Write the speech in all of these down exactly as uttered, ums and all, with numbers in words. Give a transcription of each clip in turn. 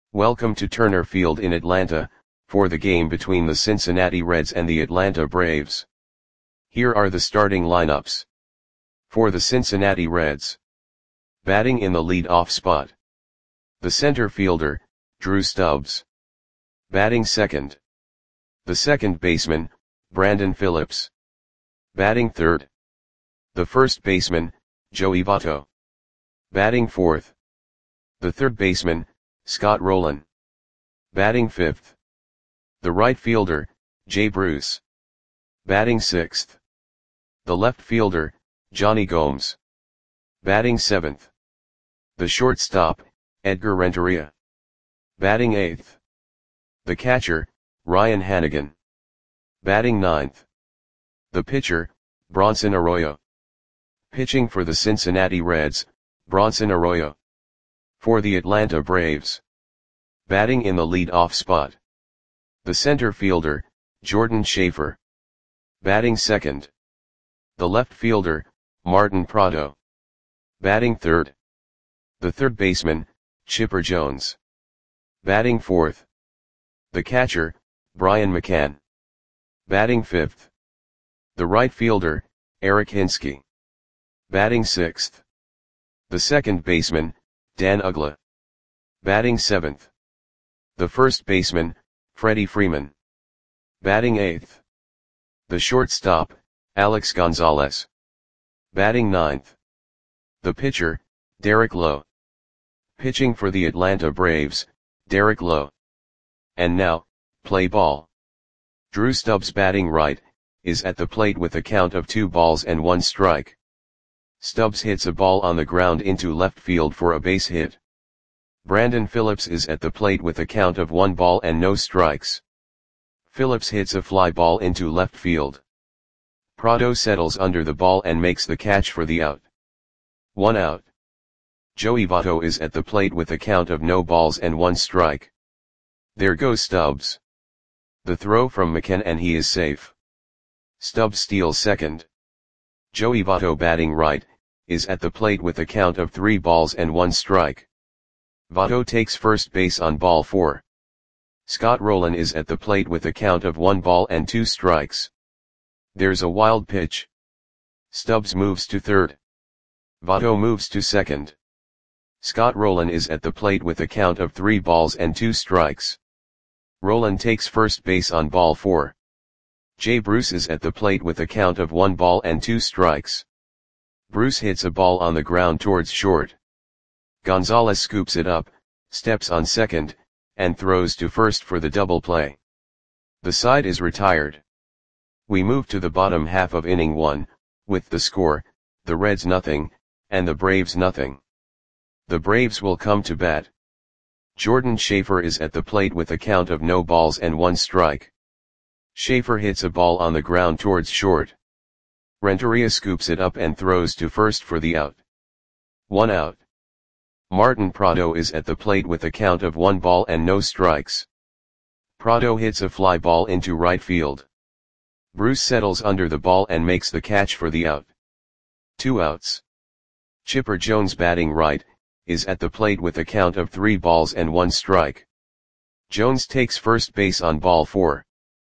Welcome to Turner Field in Atlanta, for the game between the Cincinnati Reds and the Atlanta Braves. Here are the starting lineups. For the Cincinnati Reds. Batting in the lead-off spot. The center fielder, Drew Stubbs. Batting second. The second baseman, Brandon Phillips. Batting third. The first baseman, Joey Votto. Batting fourth. The third baseman, Scott Rolen. Batting fifth. The right fielder, Jay Bruce. Batting sixth. The left fielder, Jonny Gomes. Batting seventh. The shortstop, Edgar Renteria. Batting eighth. The catcher, Ryan Hanigan. Batting ninth. The pitcher, Bronson Arroyo. Pitching for the Cincinnati Reds, Bronson Arroyo. For the Atlanta Braves. Batting in the lead-off spot. The center fielder, Jordan Schaefer. Batting second. The left fielder, Martin Prado. Batting third. The third baseman, Chipper Jones. Batting fourth. The catcher, Brian McCann. Batting fifth. The right fielder, Eric Hinske. Batting sixth. The second baseman, Dan Uggla. Batting seventh. The first baseman, Freddie Freeman. Batting eighth. The shortstop, Alex Gonzalez. Batting ninth. The pitcher, Derek Lowe. Pitching for the Atlanta Braves, Derek Lowe. And now, play ball. Drew Stubbs batting right, is at the plate with a count of two balls and one strike. Stubbs hits a ball on the ground into left field for a base hit. Brandon Phillips is at the plate with a count of one ball and no strikes. Phillips hits a fly ball into left field. Prado settles under the ball and makes the catch for the out. One out. Joey Votto is at the plate with a count of no balls and one strike. There goes Stubbs. The throw from McCann and he is safe. Stubbs steals second. Joey Votto batting right, is at the plate with a count of three balls and one strike. Votto takes first base on ball four. Scott Rolen is at the plate with a count of one ball and two strikes. There's a wild pitch. Stubbs moves to third. Votto moves to second. Scott Rolen is at the plate with a count of three balls and two strikes. Rolen takes first base on ball four. Jay Bruce is at the plate with a count of one ball and two strikes. Bruce hits a ball on the ground towards short. Gonzalez scoops it up, steps on second, and throws to first for the double play. The side is retired. We move to the bottom half of inning one, with the score, the Reds nothing, and the Braves nothing. The Braves will come to bat. Jordan Schaefer is at the plate with a count of no balls and one strike. Schaefer hits a ball on the ground towards short. Renteria scoops it up and throws to first for the out. One out. Martin Prado is at the plate with a count of one ball and no strikes. Prado hits a fly ball into right field. Bruce settles under the ball and makes the catch for the out. Two outs. Chipper Jones batting right, is at the plate with a count of three balls and one strike. Jones takes first base on ball four.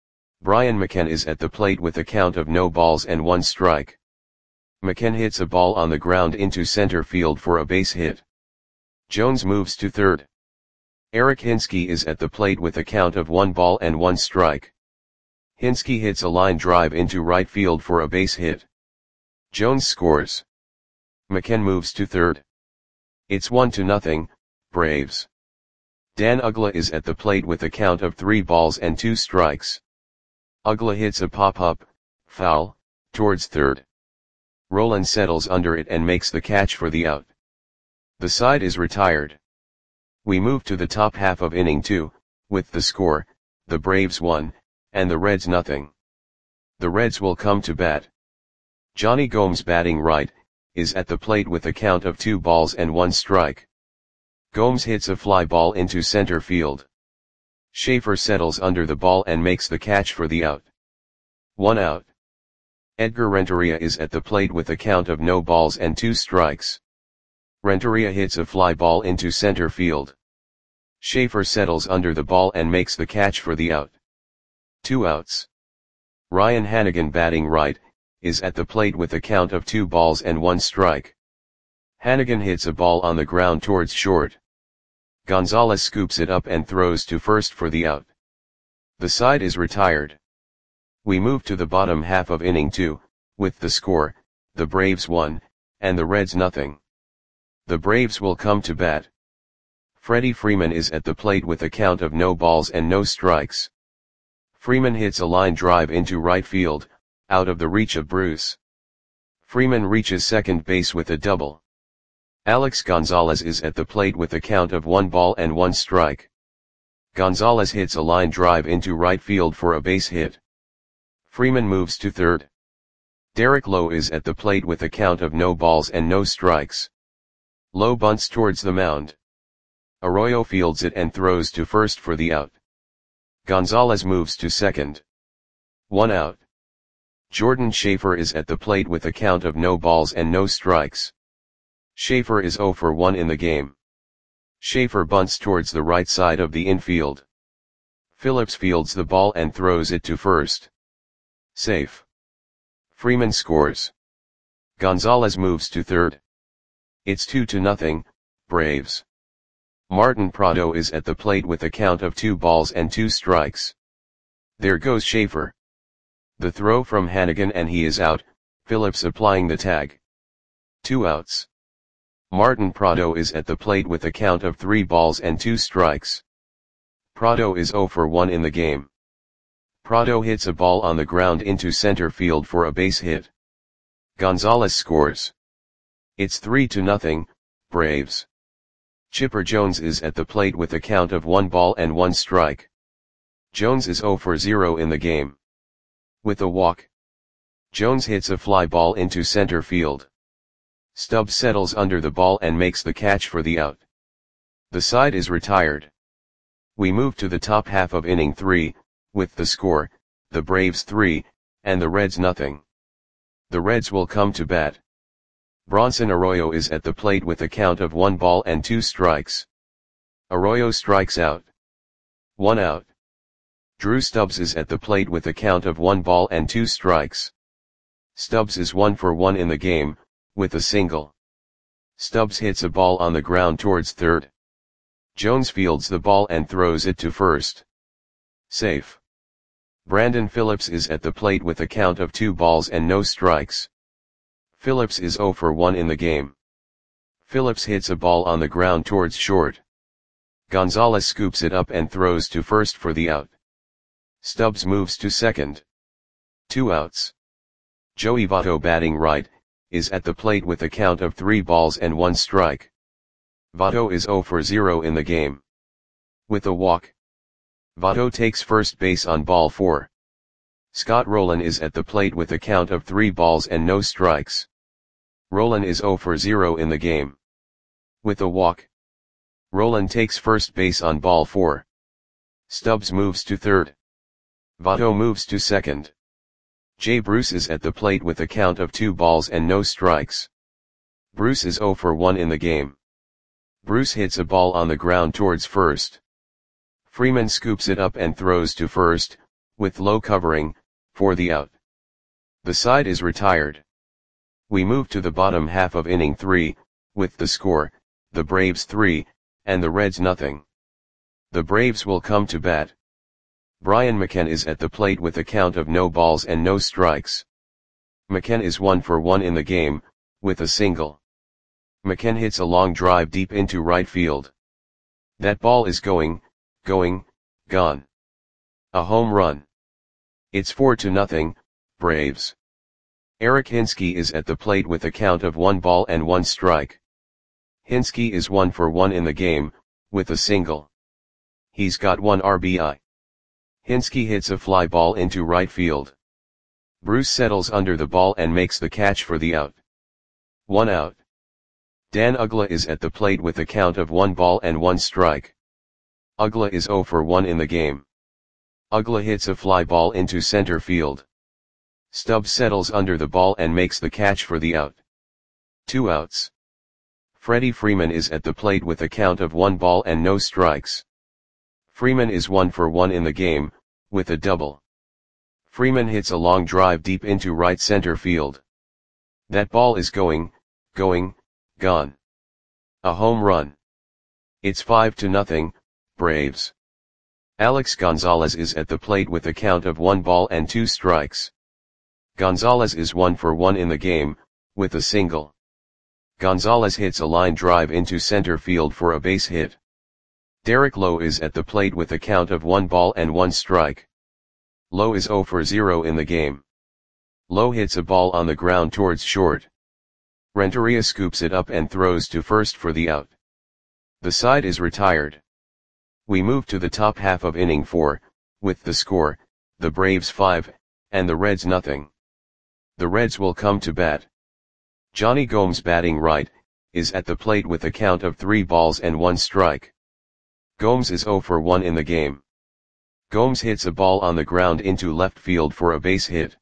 Brian McCann is at the plate with a count of no balls and one strike. McCann hits a ball on the ground into center field for a base hit. Jones moves to third. Eric Hinske is at the plate with a count of one ball and one strike. Hinske hits a line drive into right field for a base hit. Jones scores. McCann moves to third. It's one to nothing, Braves. Dan Uggla is at the plate with a count of three balls and two strikes. Uggla hits a pop-up, foul, towards third. Rolen settles under it and makes the catch for the out. The side is retired. We move to the top half of inning two, with the score, the Braves one, and the Reds nothing. The Reds will come to bat. Jonny Gomes batting right, is at the plate with a count of two balls and one strike. Gomes hits a fly ball into center field. Schaefer settles under the ball and makes the catch for the out. One out. Edgar Renteria is at the plate with a count of no balls and two strikes. Renteria hits a fly ball into center field. Schaefer settles under the ball and makes the catch for the out. Two outs. Ryan Hanigan, batting right, is at the plate with a count of two balls and one strike. Hanigan hits a ball on the ground towards short. Gonzalez scoops it up and throws to first for the out. The side is retired. We move to the bottom half of inning two, with the score, the Braves one, and the Reds nothing. The Braves will come to bat. Freddie Freeman is at the plate with a count of no balls and no strikes. Freeman hits a line drive into right field, out of the reach of Bruce. Freeman reaches second base with a double. Alex Gonzalez is at the plate with a count of one ball and one strike. Gonzalez hits a line drive into right field for a base hit. Freeman moves to third. Derek Lowe is at the plate with a count of no balls and no strikes. Lowe bunts towards the mound. Arroyo fields it and throws to first for the out. Gonzalez moves to second. One out. Jordan Schaefer is at the plate with a count of no balls and no strikes. Schaefer is oh for one in the game. Schaefer bunts towards the right side of the infield. Phillips fields the ball and throws it to first. Safe. Freeman scores. Gonzalez moves to third. It's two to nothing, Braves. Martin Prado is at the plate with a count of two balls and two strikes. There goes Schaefer. The throw from Hanigan and he is out, Phillips applying the tag. Two outs. Martin Prado is at the plate with a count of three balls and two strikes. Prado is oh for one in the game. Prado hits a ball on the ground into center field for a base hit. Gonzalez scores. It's three to nothing, Braves. Chipper Jones is at the plate with a count of one ball and one strike. Jones is oh for zero in the game. With a walk. Jones hits a fly ball into center field. Stubbs settles under the ball and makes the catch for the out. The side is retired. We move to the top half of inning three, with the score, the Braves three, and the Reds nothing. The Reds will come to bat. Bronson Arroyo is at the plate with a count of one ball and two strikes. Arroyo strikes out. One out. Drew Stubbs is at the plate with a count of one ball and two strikes. Stubbs is one for one in the game, with a single. Stubbs hits a ball on the ground towards third. Jones fields the ball and throws it to first. Safe. Brandon Phillips is at the plate with a count of two balls and no strikes. Phillips is oh for one in the game. Phillips hits a ball on the ground towards short. Gonzalez scoops it up and throws to first for the out. Stubbs moves to second. Two outs. Joey Votto, batting right, is at the plate with a count of three balls and one strike. Votto is oh for zero in the game. With a walk. Votto takes first base on ball four. Scott Rowland is at the plate with a count of three balls and no strikes. Rowland is oh for zero in the game. With a walk. Rowland takes first base on ball four. Stubbs moves to third. Votto moves to second. Jay Bruce is at the plate with a count of two balls and no strikes. Bruce is oh for one in the game. Bruce hits a ball on the ground towards first. Freeman scoops it up and throws to first, with Lowe covering, for the out. The side is retired. We move to the bottom half of inning three, with the score, the Braves three, and the Reds nothing. The Braves will come to bat. Brian McKenna is at the plate with a count of no balls and no strikes. McKenna is one for one in the game, with a single. McKenna hits a long drive deep into right field. That ball is going, going, gone. A home run. It's four to nothing, Braves. Eric Hinske is at the plate with a count of one ball and one strike. Hinske is one for one in the game, with a single. He's got one R B I. Hinske hits a fly ball into right field. Bruce settles under the ball and makes the catch for the out. One out. Dan Uggla is at the plate with a count of one ball and one strike. Uggla is oh for one in the game. Uggla hits a fly ball into center field. Stubbs settles under the ball and makes the catch for the out. Two outs. Freddie Freeman is at the plate with a count of one ball and no strikes. Freeman is one for one in the game, with a double. Freeman hits a long drive deep into right center field. That ball is going, going, gone. A home run. It's five to nothing, Braves. Alex Gonzalez is at the plate with a count of one ball and two strikes. Gonzalez is one for one in the game, with a single. Gonzalez hits a line drive into center field for a base hit. Derek Lowe is at the plate with a count of one ball and one strike. Lowe is zero for zero in the game. Lowe hits a ball on the ground towards short. Renteria scoops it up and throws to first for the out. The side is retired. We move to the top half of inning four, with the score, the Braves five, and the Reds nothing. The Reds will come to bat. Johnny Gomes, batting right, is at the plate with a count of three balls and one strike. Gomes is zero for one in the game. Gomes hits a ball on the ground into left field for a base hit.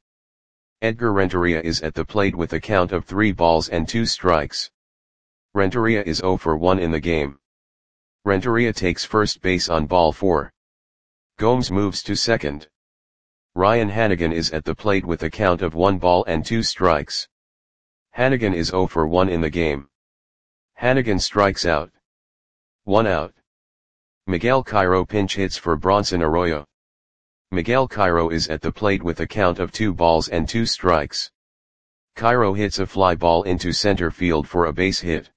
Edgar Renteria is at the plate with a count of three balls and two strikes. Renteria is zero for one in the game. Renteria takes first base on ball four. Gomes moves to second. Ryan Hanigan is at the plate with a count of one ball and two strikes. Hanigan is zero for one in the game. Hanigan strikes out. One out. Miguel Cairo pinch hits for Bronson Arroyo. Miguel Cairo is at the plate with a count of two balls and two strikes. Cairo hits a fly ball into center field for a base hit.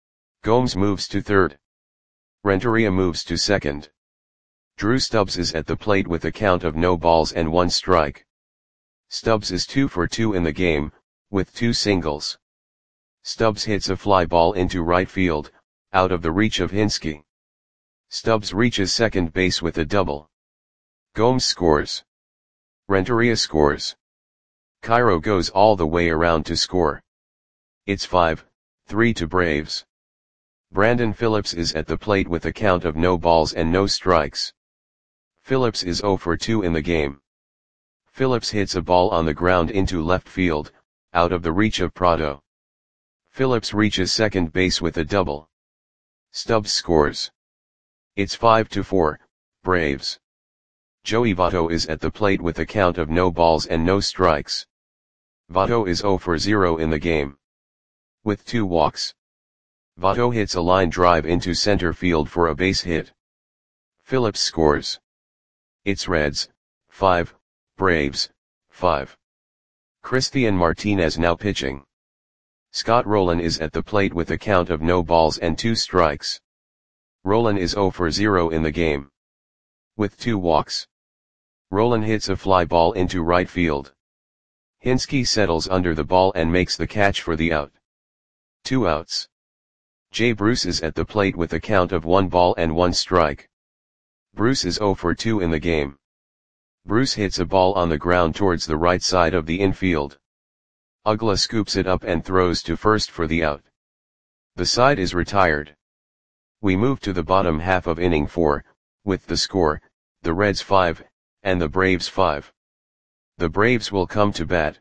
Gomes moves to third. Renteria moves to second. Drew Stubbs is at the plate with a count of no balls and one strike. Stubbs is two for two in the game, with two singles. Stubbs hits a fly ball into right field, out of the reach of Hinske. Stubbs reaches second base with a double. Gomes scores. Renteria scores. Cairo goes all the way around to score. It's five three to Braves. Brandon Phillips is at the plate with a count of no balls and no strikes. Phillips is zero for two in the game. Phillips hits a ball on the ground into left field, out of the reach of Prado. Phillips reaches second base with a double. Stubbs scores. It's five to four, Braves. Joey Votto is at the plate with a count of no balls and no strikes. Votto is zero for zero in the game. With two walks. Votto hits a line drive into center field for a base hit. Phillips scores. It's Reds, five, Braves, five. Christian Martinez now pitching. Scott Rowland is at the plate with a count of no balls and two strikes. Rowland is zero for zero in the game. With two walks. Rowland hits a fly ball into right field. Hinske settles under the ball and makes the catch for the out. Two outs. Jay Bruce is at the plate with a count of one ball and one strike. Bruce is zero for two in the game. Bruce hits a ball on the ground towards the right side of the infield. Uggla scoops it up and throws to first for the out. The side is retired. We move to the bottom half of inning four, with the score, the Reds five, and the Braves five. The Braves will come to bat.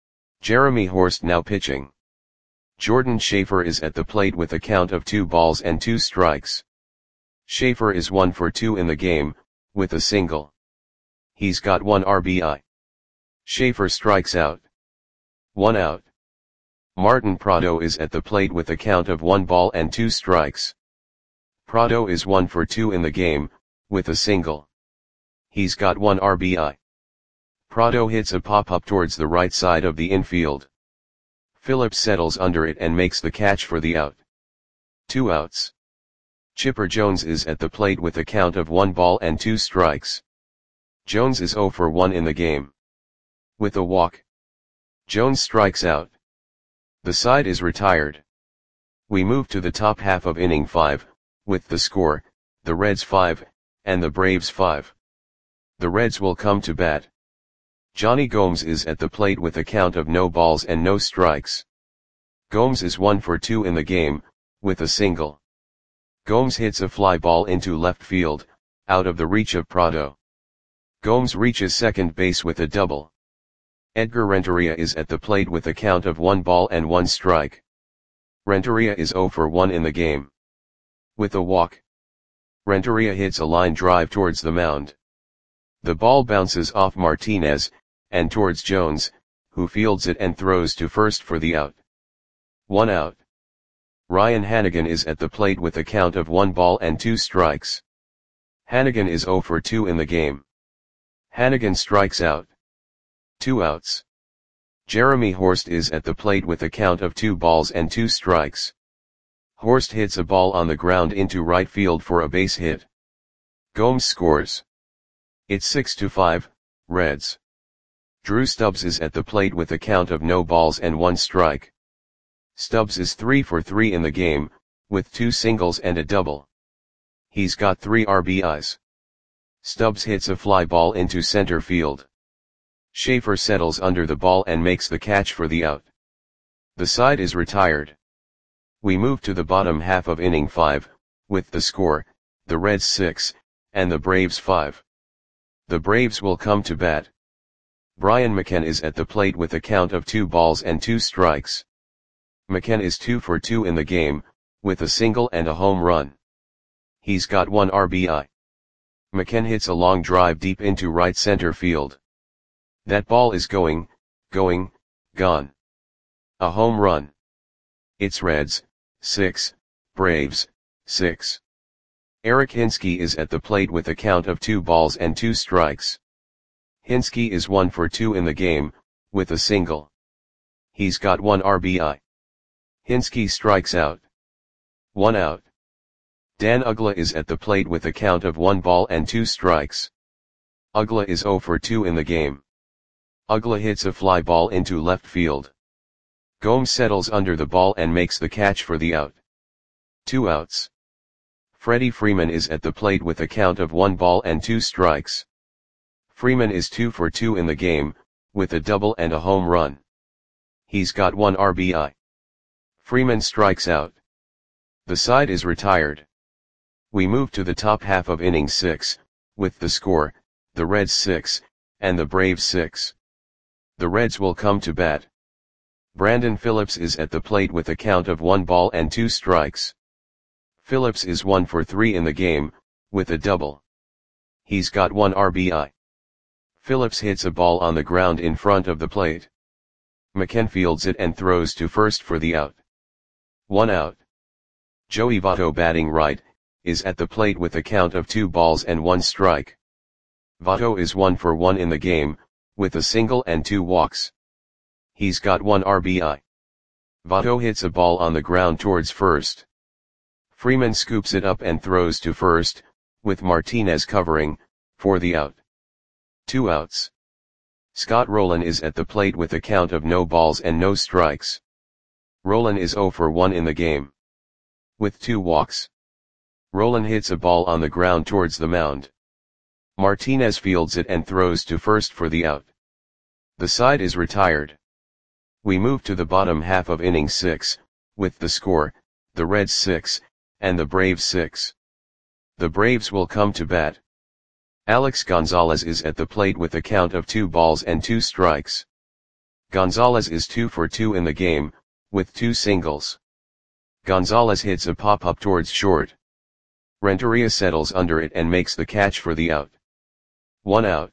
Jeremy Horst now pitching. Jordan Schaefer is at the plate with a count of two balls and two strikes. Schaefer is one for two in the game, with a single. He's got one R B I. Schaefer strikes out. One out. Martin Prado is at the plate with a count of one ball and two strikes. Prado is one for two in the game, with a single. He's got one R B I. Prado hits a pop-up towards the right side of the infield. Phillips settles under it and makes the catch for the out. Two outs. Chipper Jones is at the plate with a count of one ball and two strikes. Jones is zero for one in the game. With a walk. Jones strikes out. The side is retired. We move to the top half of inning five, with the score, the Reds five, and the Braves five. The Reds will come to bat. Johnny Gomes is at the plate with a count of no balls and no strikes. Gomes is one for two in the game, with a single. Gomes hits a fly ball into left field, out of the reach of Prado. Gomes reaches second base with a double. Edgar Renteria is at the plate with a count of one ball and one strike. Renteria is zero for one in the game. With a walk. Renteria hits a line drive towards the mound. The ball bounces off Martinez, and towards Jones, who fields it and throws to first for the out. One out. Ryan Hanigan is at the plate with a count of one ball and two strikes. Hanigan is zero for two in the game. Hanigan strikes out. Two outs. Jeremy Horst is at the plate with a count of two balls and two strikes. Horst hits a ball on the ground into right field for a base hit. Gomes scores. It's six to five, Reds. Drew Stubbs is at the plate with a count of no balls and one strike. Stubbs is three for three in the game, with two singles and a double. He's got three R B Is. Stubbs hits a fly ball into center field. Schaefer settles under the ball and makes the catch for the out. The side is retired. We move to the bottom half of inning five, with the score, the Reds six, and the Braves five. The Braves will come to bat. Brian McCann is at the plate with a count of two balls and two strikes. McCann is two for two in the game, with a single and a home run. He's got one R B I. McCann hits a long drive deep into right center field. That ball is going, going, gone. A home run. It's Reds, six, Braves, six. Eric Hinske is at the plate with a count of two balls and two strikes. Hinske is one for two in the game, with a single. He's got one R B I. Hinske strikes out. One out. Dan Uggla is at the plate with a count of one ball and two strikes. Uggla is zero for two in the game. Uggla hits a fly ball into left field. Gomes settles under the ball and makes the catch for the out. Two outs. Freddie Freeman is at the plate with a count of one ball and two strikes. Freeman is two for two in the game, with a double and a home run. He's got one R B I. Freeman strikes out. The side is retired. We move to the top half of inning six, with the score, the Reds six, and the Braves six. The Reds will come to bat. Brandon Phillips is at the plate with a count of one ball and two strikes. Phillips is one for three in the game, with a double. He's got one R B I. Phillips hits a ball on the ground in front of the plate. McCann fields it and throws to first for the out. One out. Joey Votto, batting right, is at the plate with a count of two balls and one strike. Votto is one for one in the game, with a single and two walks. He's got one R B I. Votto hits a ball on the ground towards first. Freeman scoops it up and throws to first, with Martinez covering, for the out. Two outs. Scott Rowland is at the plate with a count of no balls and no strikes. Rowland is zero for one in the game. With two walks. Rowland hits a ball on the ground towards the mound. Martinez fields it and throws to first for the out. The side is retired. We move to the bottom half of inning six, with the score, the Reds six, and the Braves six. The Braves will come to bat. Alex Gonzalez is at the plate with a count of two balls and two strikes. Gonzalez is two for two in the game, with two singles. Gonzalez hits a pop-up towards short. Renteria settles under it and makes the catch for the out. One out.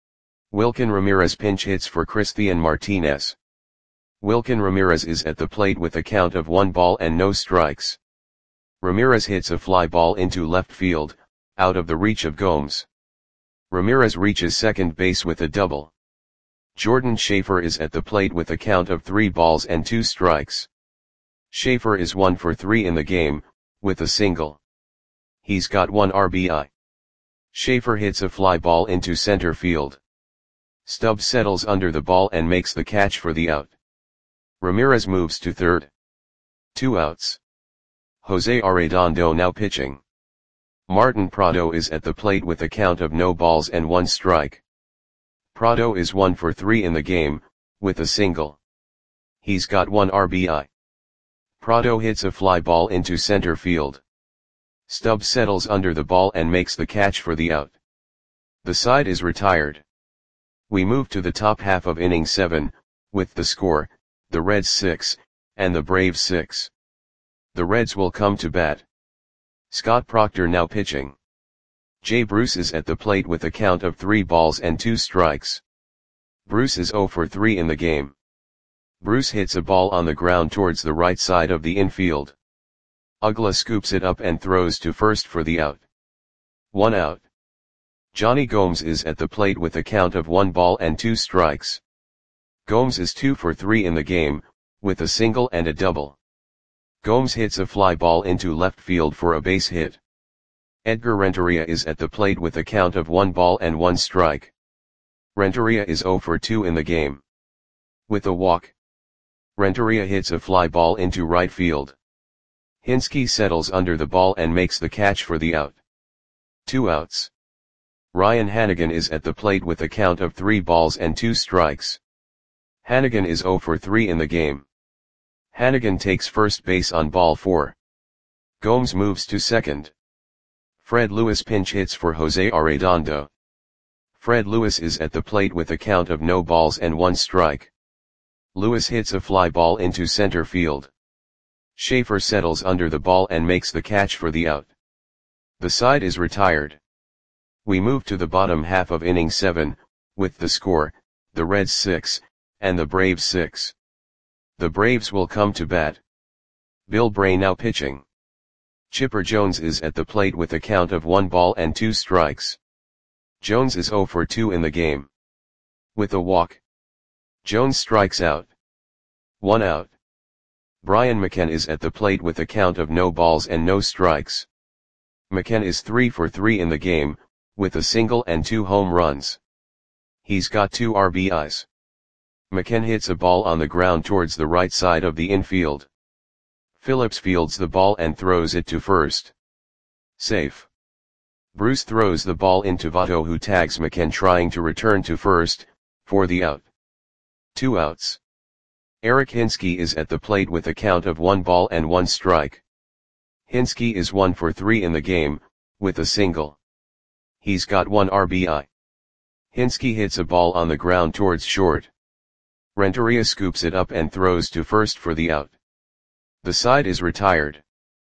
Wilkin Ramirez pinch hits for Cristian Martinez. Wilkin Ramirez is at the plate with a count of one ball and no strikes. Ramirez hits a fly ball into left field, out of the reach of Gomes. Ramirez reaches second base with a double. Jordan Schaefer is at the plate with a count of three balls and two strikes. Schaefer is one for three in the game, with a single. He's got one R B I. Schaefer hits a fly ball into center field. Stubbs settles under the ball and makes the catch for the out. Ramirez moves to third. Two outs. Jose Arredondo now pitching. Martin Prado is at the plate with a count of no balls and one strike. Prado is one for three in the game, with a single. He's got one R B I. Prado hits a fly ball into center field. Stubbs settles under the ball and makes the catch for the out. The side is retired. We move to the top half of inning seven, with the score, the Reds six, and the Braves six. The Reds will come to bat. Scott Proctor now pitching. Jay Bruce is at the plate with a count of three balls and two strikes. Bruce is zero for three in the game. Bruce hits a ball on the ground towards the right side of the infield. Uggla scoops it up and throws to first for the out. One out. Johnny Gomes is at the plate with a count of one ball and two strikes. Gomes is two for three in the game, with a single and a double. Gomes hits a fly ball into left field for a base hit. Edgar Renteria is at the plate with a count of one ball and one strike. Renteria is zero for two in the game. With a walk, Renteria hits a fly ball into right field. Hinske settles under the ball and makes the catch for the out. Two outs. Ryan Hanigan is at the plate with a count of three balls and two strikes. Hanigan is zero for three in the game. Hanigan takes first base on ball four. Gomes moves to second. Fred Lewis pinch hits for Jose Arredondo. Fred Lewis is at the plate with a count of no balls and one strike. Lewis hits a fly ball into center field. Schaefer settles under the ball and makes the catch for the out. The side is retired. We move to the bottom half of inning seven, with the score, the Reds six, and the Braves six. The Braves will come to bat. Bill Bray now pitching. Chipper Jones is at the plate with a count of one ball and two strikes. Jones is zero for two in the game. With a walk, Jones strikes out. One out. Brian McKenna is at the plate with a count of no balls and no strikes. McKenna is three for three in the game, with a single and two home runs. He's got two R B Is. McKenna hits a ball on the ground towards the right side of the infield. Phillips fields the ball and throws it to first. Safe. Bruce throws the ball into Votto, who tags McKenna trying to return to first, for the out. Two outs. Eric Hinske is at the plate with a count of one ball and one strike. Hinske is one for three in the game, with a single. He's got one R B I. Hinske hits a ball on the ground towards short. Renteria scoops it up and throws to first for the out. The side is retired.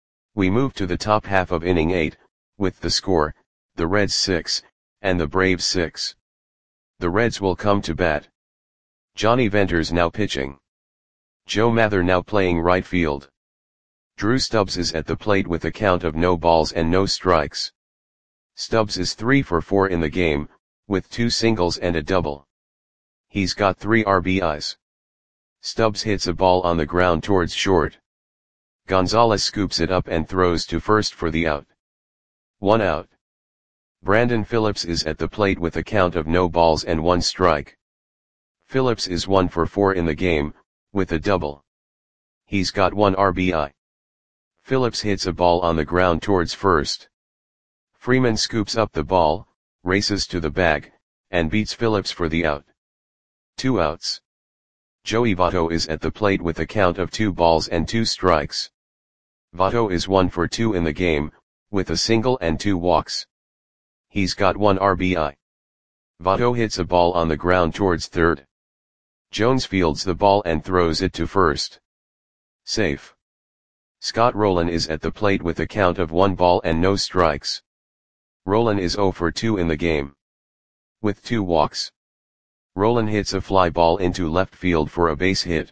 We move to the top half of inning eight, with the score, the Reds six, and the Braves six. The Reds will come to bat. Johnny Venters now pitching. Joe Mather now playing right field. Drew Stubbs is at the plate with a count of no balls and no strikes. Stubbs is three for four in the game, with two singles and a double. He's got three R B Is. Stubbs hits a ball on the ground towards short. Gonzalez scoops it up and throws to first for the out. One out. Brandon Phillips is at the plate with a count of no balls and one strike. Phillips is one for four in the game, with a double. He's got one R B I. Phillips hits a ball on the ground towards first. Freeman scoops up the ball, races to the bag, and beats Phillips for the out. Two outs. Joey Votto is at the plate with a count of two balls and two strikes. Votto is one for two in the game, with a single and two walks. He's got one R B I. Votto hits a ball on the ground towards third. Jones fields the ball and throws it to first. Safe. Scott Rowland is at the plate with a count of one ball and no strikes. Rowland is zero for two in the game. With two walks, Rowland hits a fly ball into left field for a base hit.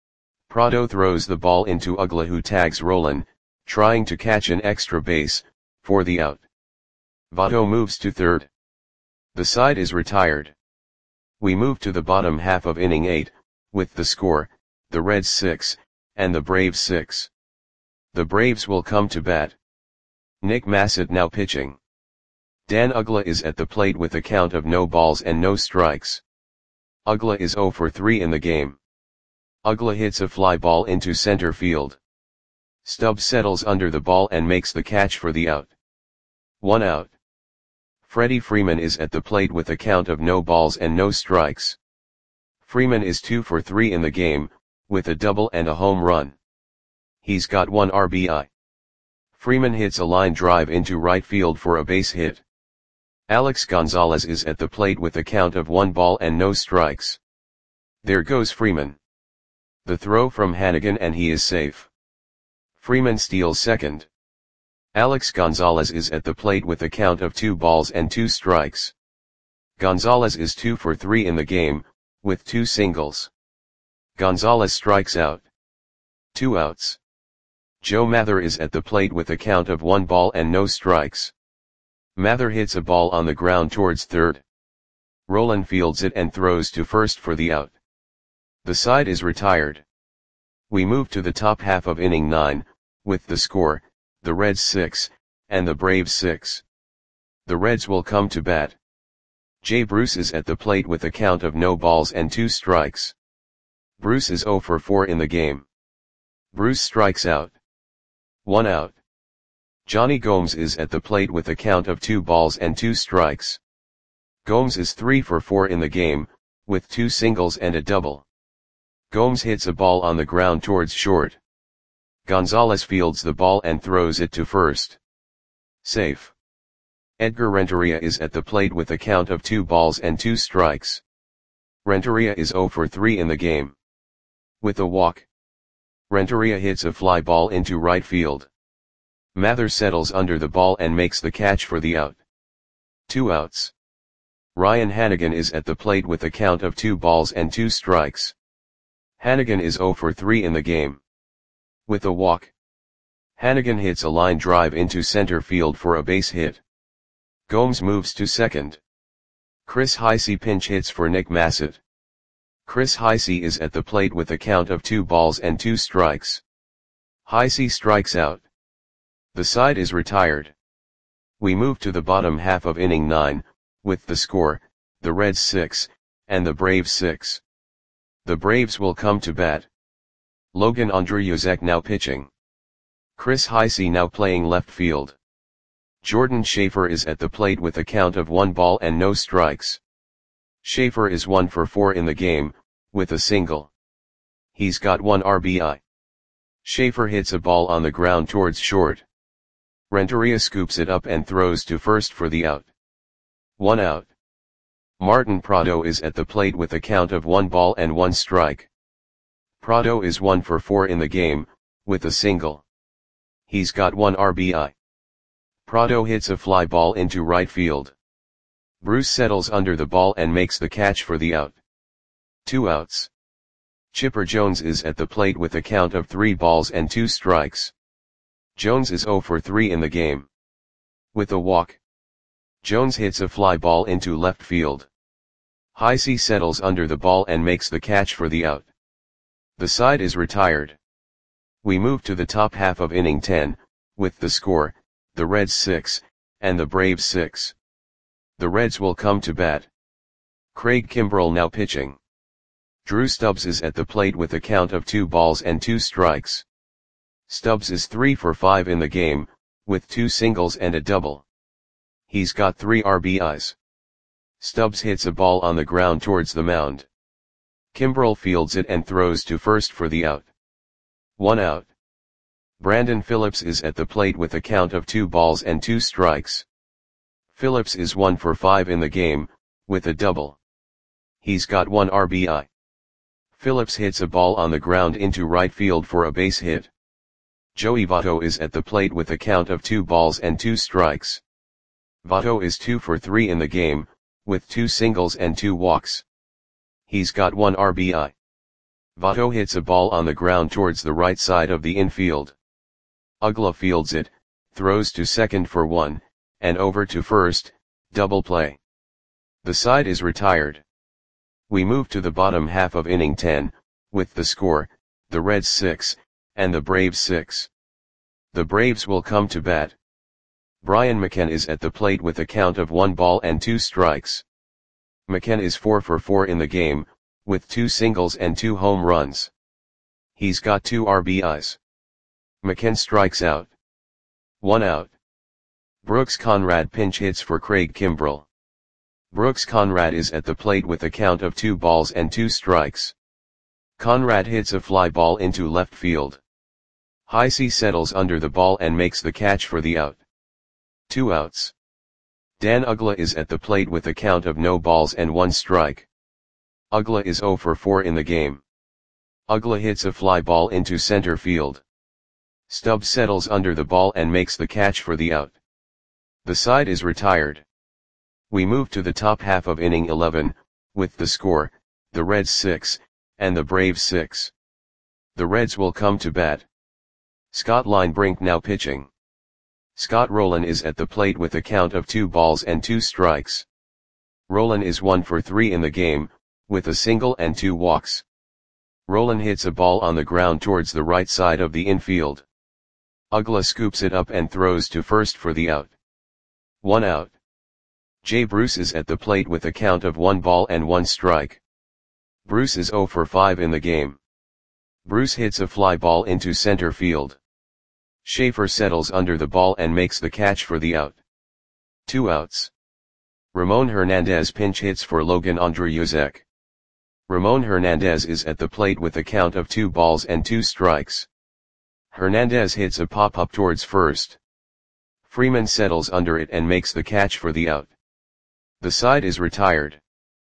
Prado throws the ball into Uggla, who tags Rowland, trying to catch an extra base, for the out. Votto moves to third. The side is retired. We move to the bottom half of inning eight, with the score, the Reds six, and the Braves six. The Braves will come to bat. Nick Massett now pitching. Dan Uggla is at the plate with a count of no balls and no strikes. Uggla is zero for three in the game. Uggla hits a fly ball into center field. Stubbs settles under the ball and makes the catch for the out. One out. Freddie Freeman is at the plate with a count of no balls and no strikes. Freeman is two for three in the game, with a double and a home run. He's got one R B I. Freeman hits a line drive into right field for a base hit. Alex Gonzalez is at the plate with a count of one ball and no strikes. There goes Freeman. The throw from Hanigan and he is safe. Freeman steals second. Alex Gonzalez is at the plate with a count of two balls and two strikes. Gonzalez is two for three in the game, with two singles. Gonzalez strikes out. Two outs. Joe Mather is at the plate with a count of one ball and no strikes. Mather hits a ball on the ground towards third. Rolen fields it and throws to first for the out. The side is retired. We move to the top half of inning nine, with the score, the Reds six, and the Braves six. The Reds will come to bat. Jay Bruce is at the plate with a count of no balls and two strikes. Bruce is oh for four in the game. Bruce strikes out. One out. Johnny Gomes is at the plate with a count of two balls and two strikes. Gomes is three for four in the game, with two singles and a double. Gomes hits a ball on the ground towards short. Gonzalez fields the ball and throws it to first. Safe. Edgar Renteria is at the plate with a count of two balls and two strikes. Renteria is oh for three in the game. With a walk. Renteria hits a fly ball into right field. Mather settles under the ball and makes the catch for the out. Two outs. Ryan Hanigan is at the plate with a count of two balls and two strikes. Hanigan is oh for three in the game. With a walk. Hanigan hits a line drive into center field for a base hit. Gomes moves to second. Chris Heisey pinch hits for Nick Massett. Chris Heisey is at the plate with a count of two balls and two strikes. Heisey strikes out. The side is retired. We move to the bottom half of inning nine, with the score, the Reds six, and the Braves six. The Braves will come to bat. Logan Andreyuzek now pitching. Chris Heisey now playing left field. Jordan Schaefer is at the plate with a count of one ball and no strikes. Schaefer is one for four in the game, with a single. He's got one R B I. Schaefer hits a ball on the ground towards short. Renteria scoops it up and throws to first for the out. One out. Martin Prado is at the plate with a count of one ball and one strike. Prado is one for four in the game, with a single. He's got one R B I. Prado hits a fly ball into right field. Bruce settles under the ball and makes the catch for the out. Two outs. Chipper Jones is at the plate with a count of three balls and two strikes. Jones is oh for three in the game. With a walk. Jones hits a fly ball into left field. Heisey settles under the ball and makes the catch for the out. The side is retired. We move to the top half of inning ten, with the score, the Reds six, and the Braves six. The Reds will come to bat. Craig Kimbrell now pitching. Drew Stubbs is at the plate with a count of two balls and two strikes. Stubbs is three for five in the game, with two singles and a double. He's got three R B Is. Stubbs hits a ball on the ground towards the mound. Kimbrell fields it and throws to first for the out. One out. Brandon Phillips is at the plate with a count of two balls and two strikes. Phillips is one for five in the game, with a double. He's got one R B I. Phillips hits a ball on the ground into right field for a base hit. Joey Votto is at the plate with a count of two balls and two strikes. Votto is two for three in the game, with two singles and two walks. He's got one R B I. Votto hits a ball on the ground towards the right side of the infield. Uggla fields it, throws to second for one, and over to first, double play. The side is retired. We move to the bottom half of inning ten, with the score, the Reds six, and the Braves six. The Braves will come to bat. Brian McKenna is at the plate with a count of one ball and two strikes. McKenna is four for four in the game, with two singles and two home runs. He's got two R B Is. McKenna strikes out. One out. Brooks Conrad pinch hits for Craig Kimbrell. Brooks Conrad is at the plate with a count of two balls and two strikes. Conrad hits a fly ball into left field. Heisey settles under the ball and makes the catch for the out. Two outs. Dan Uggla is at the plate with a count of no balls and one strike. Uggla is oh for four in the game. Uggla hits a fly ball into center field. Stubbs settles under the ball and makes the catch for the out. The side is retired. We move to the top half of inning eleven, with the score, the Reds six, and the Braves six. The Reds will come to bat. Scott Linebrink now pitching. Scott Rolen is at the plate with a count of two balls and two strikes. Rolen is one for three in the game, with a single and two walks. Rolen hits a ball on the ground towards the right side of the infield. Uggla scoops it up and throws to first for the out. One out. Jay Bruce is at the plate with a count of one ball and one strike. Bruce is zero for five in the game. Bruce hits a fly ball into center field. Schaefer settles under the ball and makes the catch for the out. Two outs. Ramon Hernandez pinch hits for Logan Andreyuzek. Ramon Hernandez is at the plate with a count of two balls and two strikes. Hernandez hits a pop-up towards first. Freeman settles under it and makes the catch for the out. The side is retired.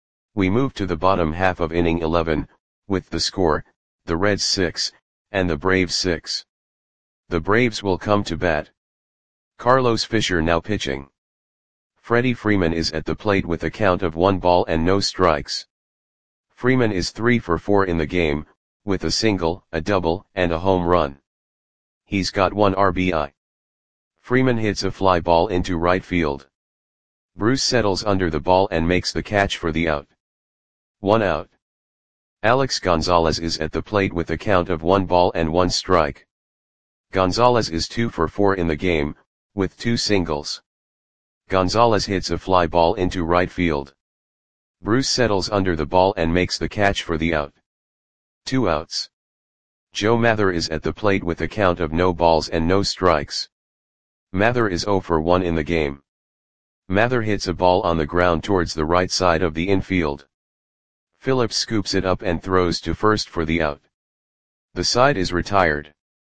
We move to the bottom half of inning eleven, with the score, the Reds six, and the Braves six. The Braves will come to bat. Carlos Fisher now pitching. Freddie Freeman is at the plate with a count of one ball and no strikes. Freeman is three for four in the game, with a single, a double, and a home run. He's got one R B I. Freeman hits a fly ball into right field. Bruce settles under the ball and makes the catch for the out. One out. Alex Gonzalez is at the plate with a count of one ball and one strike. Gonzalez is two for four in the game, with two singles. Gonzalez hits a fly ball into right field. Bruce settles under the ball and makes the catch for the out. Two outs. Joe Mather is at the plate with a count of no balls and no strikes. Mather is zero for one in the game. Mather hits a ball on the ground towards the right side of the infield. Phillips scoops it up and throws to first for the out. The side is retired.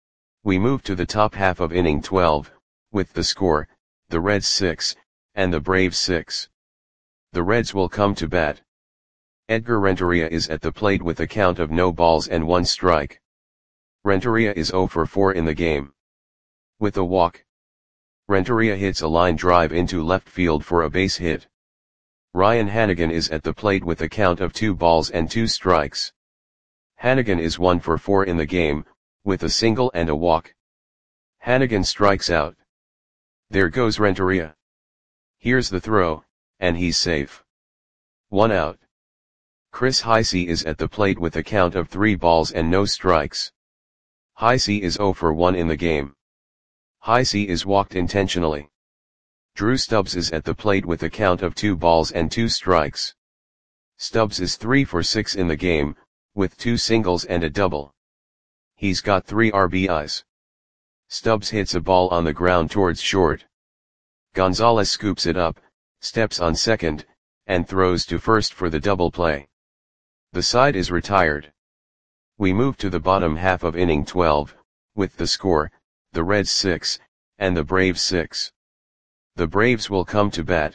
We move to the top half of inning twelve, with the score, the Reds six, and the Braves six. The Reds will come to bat. Edgar Renteria is at the plate with a count of no balls and one strike. Renteria is zero for four in the game. With a walk. Renteria hits a line drive into left field for a base hit. Ryan Hanigan is at the plate with a count of two balls and two strikes. Hanigan is one for four in the game, with a single and a walk. Hanigan strikes out. There goes Renteria. Here's the throw, and he's safe. One out. Chris Heisey is at the plate with a count of three balls and no strikes. Heisey is zero for one in the game. Heisey is walked intentionally. Drew Stubbs is at the plate with a count of two balls and two strikes. Stubbs is three for six in the game, with two singles and a double. He's got three R B Is. Stubbs hits a ball on the ground towards short. Gonzalez scoops it up, steps on second, and throws to first for the double play. The side is retired. We move to the bottom half of inning twelve, with the score, the Reds six, and the Braves six. The Braves will come to bat.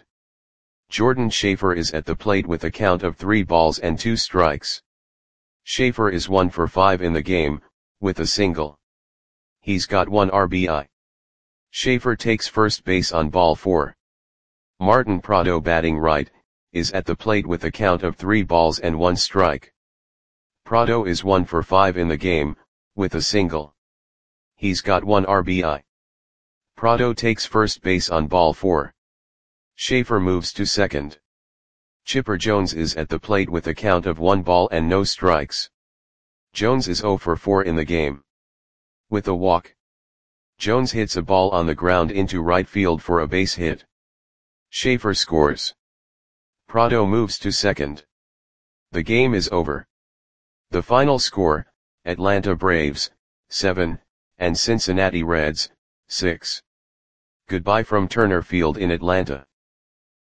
Jordan Schaefer is at the plate with a count of three balls and two strikes. Schaefer is one for five in the game, with a single. He's got one R B I. Schaefer takes first base on ball four. Martin Prado, batting right, is at the plate with a count of three balls and one strike. Prado is one for five in the game, with a single. He's got one R B I. Prado takes first base on ball four. Schaefer moves to second. Chipper Jones is at the plate with a count of one ball and no strikes. Jones is zero for four in the game. With a walk. Jones hits a ball on the ground into right field for a base hit. Schaefer scores. Prado moves to second. The game is over. The final score, Atlanta Braves, seven, and Cincinnati Reds, six. Goodbye from Turner Field in Atlanta.